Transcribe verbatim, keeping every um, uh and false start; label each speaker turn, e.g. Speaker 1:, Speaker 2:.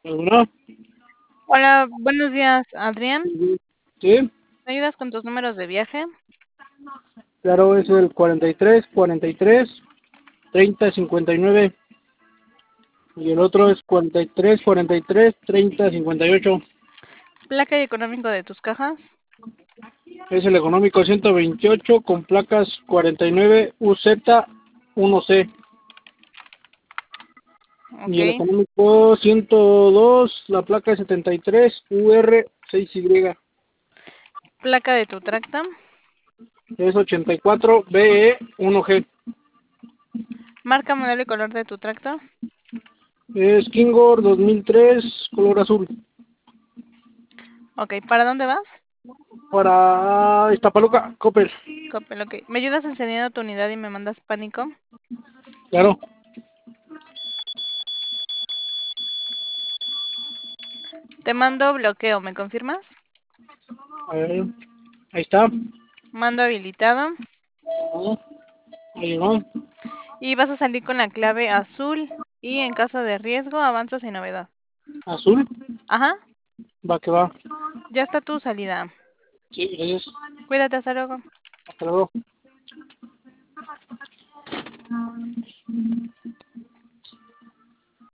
Speaker 1: ¿Alguna?
Speaker 2: Hola, buenos días, Adrián.
Speaker 1: Sí,
Speaker 2: ¿Me ayudas con tus números de viaje?
Speaker 1: claro, es el cuarenta y tres, cuarenta y tres, treinta, cincuenta y nueve. Y el otro es cuarenta y tres, cuarenta y tres, treinta, cincuenta y ocho.
Speaker 2: Placa y económico de tus cajas.
Speaker 1: Es el económico ciento veintiocho con placas cuarenta y nueve U Z uno C.
Speaker 2: Ok.
Speaker 1: Y el económico ciento dos, la placa es setenta y tres U R seis Y.
Speaker 2: Placa de tu tracta.
Speaker 1: Es ochenta y cuatro B E uno G.
Speaker 2: Marca, modelo y color de tu tracta.
Speaker 1: Es Kingor dos mil tres, color azul.
Speaker 2: Ok, ¿para dónde vas?
Speaker 1: Para Iztapaluca, Coppel.
Speaker 2: Coppel, ok. ¿Me ayudas encendiendo tu unidad y me mandas pánico?
Speaker 1: Claro.
Speaker 2: Te mando bloqueo, ¿me confirmas?
Speaker 1: A ver, ahí está.
Speaker 2: Mando habilitado.
Speaker 1: Ah, ahí llegó.
Speaker 2: Y vas a salir con la clave azul. Y en caso de riesgo, avanza sin novedad.
Speaker 1: Azul.
Speaker 2: Ajá,
Speaker 1: Va que va.
Speaker 2: ya está tu salida.
Speaker 1: Sí, gracias.
Speaker 2: Cuídate, hasta luego.
Speaker 1: Hasta luego.